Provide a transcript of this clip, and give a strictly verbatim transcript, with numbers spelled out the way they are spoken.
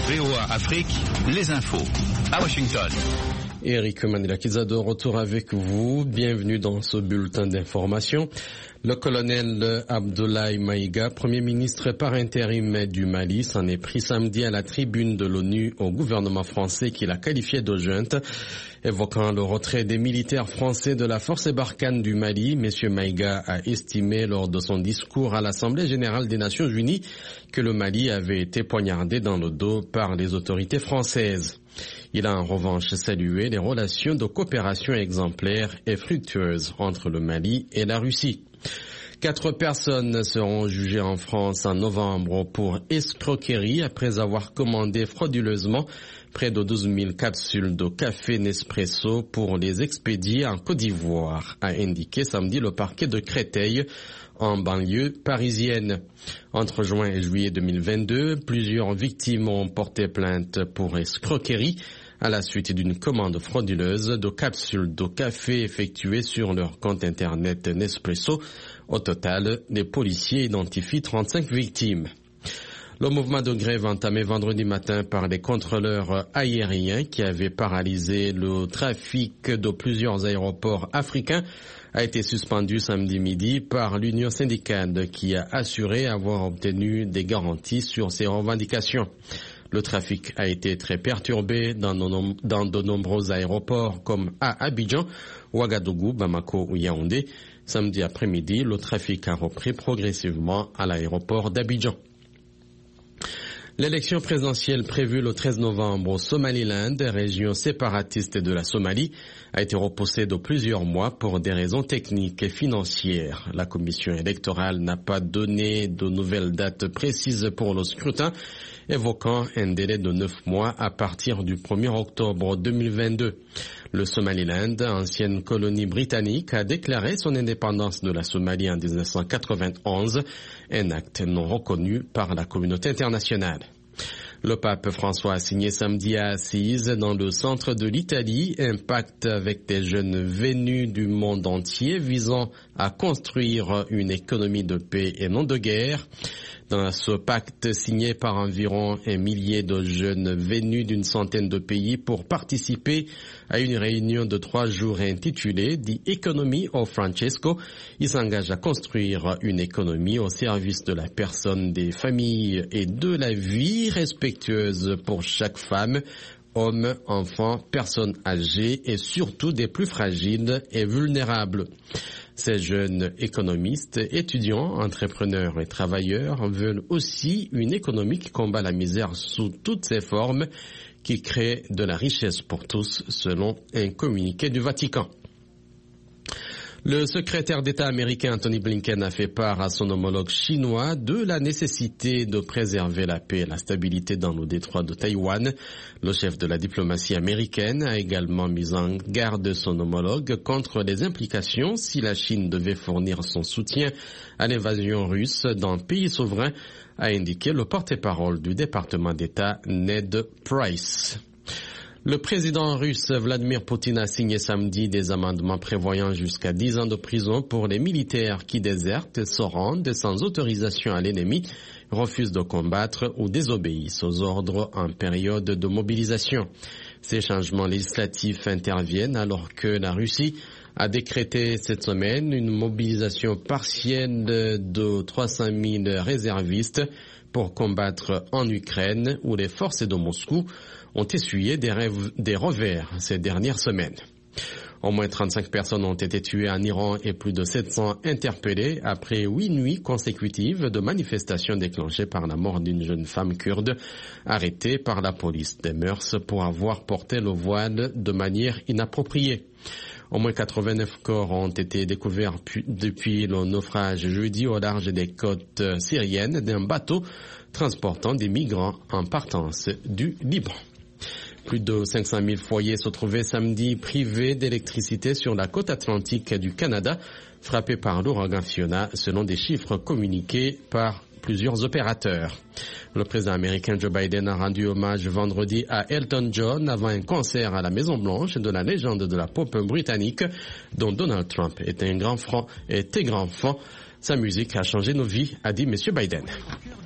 V O A Afrique, les infos. À Washington. Eric Manila-Kiza de retour avec vous. Bienvenue dans ce bulletin d'information. Le colonel Abdoulaye Maïga, premier ministre par intérim du Mali, s'en est pris samedi à la tribune de l'ONU au gouvernement français qui l'a qualifié de junte. Évoquant le retrait des militaires français de la force Barkhane du Mali, M. Maïga a estimé lors de son discours à l'Assemblée générale des Nations unies que le Mali avait été poignardé dans le dos par les autorités françaises. Il a en revanche salué les relations de coopération exemplaires et fructueuses entre le Mali et la Russie. Quatre personnes seront jugées en France en novembre pour escroquerie après avoir commandé frauduleusement près de douze mille capsules de café Nespresso pour les expédier en Côte d'Ivoire, a indiqué samedi le parquet de Créteil en banlieue parisienne. Entre juin et juillet deux mille vingt-deux, plusieurs victimes ont porté plainte pour escroquerie à la suite d'une commande frauduleuse de capsules de café effectuées sur leur compte internet Nespresso. Au total, les policiers identifient trente-cinq victimes. Le mouvement de grève entamé vendredi matin par les contrôleurs aériens qui avaient paralysé le trafic de plusieurs aéroports africains a été suspendu samedi midi par l'Union syndicale qui a assuré avoir obtenu des garanties sur ses revendications. Le trafic a été très perturbé dans de, dans de nombreux aéroports comme à Abidjan, Ouagadougou, Bamako ou Yaoundé. Samedi après-midi, le trafic a repris progressivement à l'aéroport d'Abidjan. L'élection présidentielle prévue le treize novembre au Somaliland, région séparatiste de la Somalie, a été repoussée de plusieurs mois pour des raisons techniques et financières. La commission électorale n'a pas donné de nouvelles dates précises pour le scrutin, évoquant un délai de neuf mois à partir du premier octobre deux mille vingt-deux. Le Somaliland, ancienne colonie britannique, a déclaré son indépendance de la Somalie en dix-neuf cent quatre-vingt-onze, un acte non reconnu par la communauté internationale. Le pape François a signé samedi à Assise, dans le centre de l'Italie, un pacte avec des jeunes venus du monde entier visant à construire une économie de paix et non de guerre. Dans ce pacte signé par environ un millier de jeunes venus d'une centaine de pays pour participer à une réunion de trois jours intitulée « The Economy of Francesco », il s'engage à construire une économie au service de la personne, des familles et de la vie respectueuse pour chaque femme, hommes, enfants, personnes âgées et surtout des plus fragiles et vulnérables. Ces jeunes économistes, étudiants, entrepreneurs et travailleurs veulent aussi une économie qui combat la misère sous toutes ses formes, qui crée de la richesse pour tous, selon un communiqué du Vatican. Le secrétaire d'État américain Anthony Blinken a fait part à son homologue chinois de la nécessité de préserver la paix et la stabilité dans le détroit de Taïwan. Le chef de la diplomatie américaine a également mis en garde son homologue contre les implications si la Chine devait fournir son soutien à l'invasion russe d'un pays souverain, a indiqué le porte-parole du département d'État Ned Price. Le président russe Vladimir Poutine a signé samedi des amendements prévoyant jusqu'à dix ans de prison pour les militaires qui désertent, se rendent sans autorisation à l'ennemi, refusent de combattre ou désobéissent aux ordres en période de mobilisation. Ces changements législatifs interviennent alors que la Russie a décrété cette semaine une mobilisation partielle de trois cent mille réservistes pour combattre en Ukraine où les forces de Moscou ont essuyé des, rêves, des revers ces dernières semaines. Au moins trente-cinq personnes ont été tuées en Iran et plus de sept cents interpellées après huit nuits consécutives de manifestations déclenchées par la mort d'une jeune femme kurde arrêtée par la police des mœurs pour avoir porté le voile de manière inappropriée. Au moins quatre-vingt-neuf corps ont été découverts depuis le naufrage jeudi au large des côtes syriennes d'un bateau transportant des migrants en partance du Liban. Plus de cinq cent mille foyers se trouvaient samedi privés d'électricité sur la côte atlantique du Canada, frappés par l'ouragan Fiona, selon des chiffres communiqués par plusieurs opérateurs. Le président américain Joe Biden a rendu hommage vendredi à Elton John avant un concert à la Maison-Blanche de la légende de la pop britannique dont Donald Trump était un grand fan, était grand fan. Sa musique a changé nos vies, a dit M. Biden.